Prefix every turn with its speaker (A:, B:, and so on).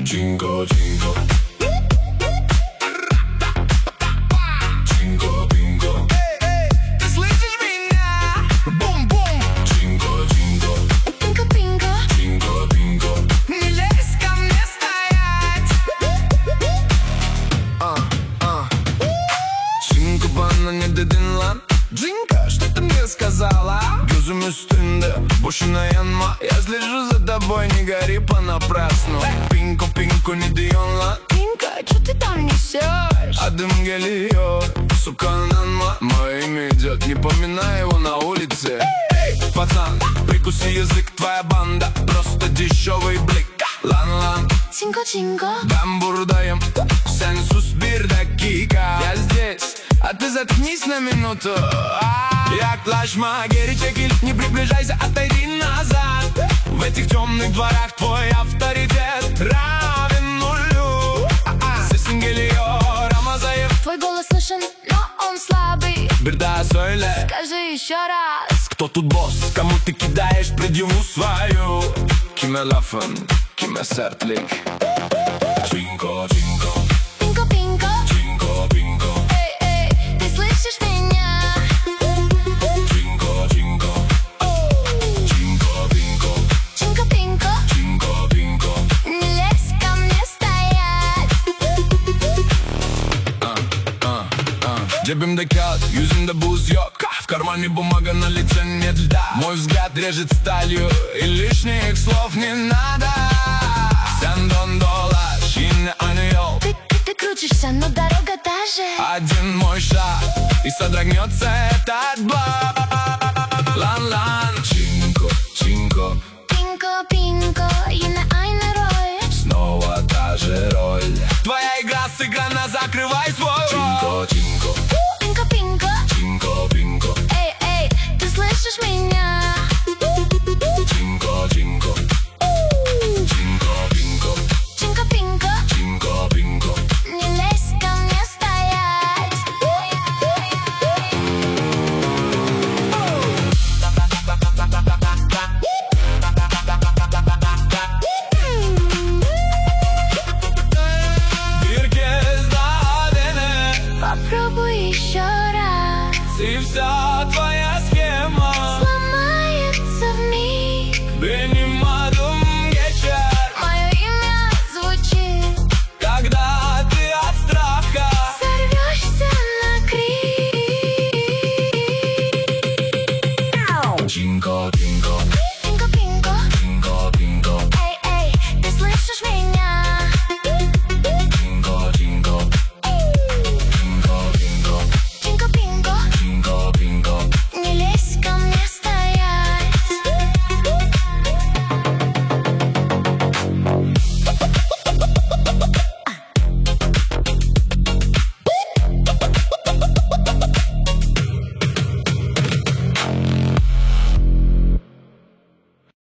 A: Чинко, чинко. Чинко, пинко.
B: Ты слышишь меня? Бум-бум.
A: Чинко, чинко.
C: Пинко-пинко.
A: Чинко, пинко.
B: Не лезь ко мне стоять.
A: Чинko bana ne dedin lan?
B: Джинка, что ты мне сказала?
A: Gözüm üstünde, boşuna yanma. Я слежу за тобой, не гори понапрасну. Пинко, пинко, не diyorsun lan?
C: Пинко, что ты там несешь?
A: Adım geliyor, su kananma. Моим идет, не поминай его на улице. Пацан, прикуси язык, твоя банда просто дешевый блик. Lan lan,
C: Чинко-чинко.
A: ben buradayım, sen sus bir dakika. Я здесь, а ты заткнись на минуту. Yaklaşma, geri çekil, не приближайся, отойди назад. В этих темных дворах твой авторитет равен нулю. Sesin geliyor ama zayıf.
C: Твой голос слышен, но он слабый.
A: Bir daha söyle.
C: Скажи еще раз.
A: Кто тут босс? Кому ты кидаешь предъяву свою? Kime lafın, kime sertlik? Чинко, чинко.
C: Пинко-пинко.
A: Чинко, пинко.
C: Эй, эй, ты слышишь меня?
A: Чинко, чинко. Чинко, пинко.
C: Чинко-пинко.
A: Чинко, пинко.
C: Не лезь ко мне стоять.
A: Cebimde kağıt, yüzümde buz yok. В кармане бумага, на лице нет льда. Мой взгляд режет сталью, и лишних слов не надо. Sen don dolaş, yine aynı yol.
C: Ты крутишься, но дорога та же.
A: Один мой шаг, и содрогнется этот блок. Лан-лан, чинко, чинко.
C: Пинко-пинко, yine aynı rol.
A: Снова та же роль. Твоя игра сыграна, закрывай свой рот. Чинко, чинко.
C: Пинко-пинко.
A: Чинко, пинко.
C: Эй, эй, ты слышишь меня?
A: Чинко, чинко. Чинко, пинко.
C: Чинко-пинко.
A: Чинко, пинко.
C: Не лезь ко мне стоять.
A: Bir kez daha dene.
C: Попробуй еще раз.
A: И вся твоя схема
C: Сломается вмиг.
A: Benim